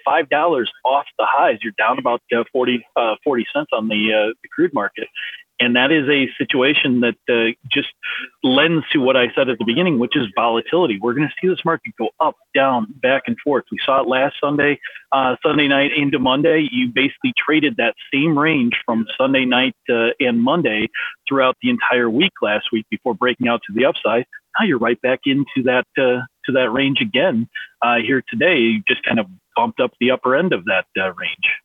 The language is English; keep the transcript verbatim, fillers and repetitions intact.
five dollars off the highs. You're down about uh, forty, uh, forty cents on the, uh, the crude market. And that is a situation that uh, just lends to what I said at the beginning, which is volatility. We're going to see this market go up, down, back and forth. We saw it last Sunday, uh, Sunday night into Monday. You basically traded that same range from Sunday night uh, and Monday throughout the entire week last week before breaking out to the upside. Now you're right back into that uh, to that range again uh, here today. You just kind of bumped up the upper end of that uh, range.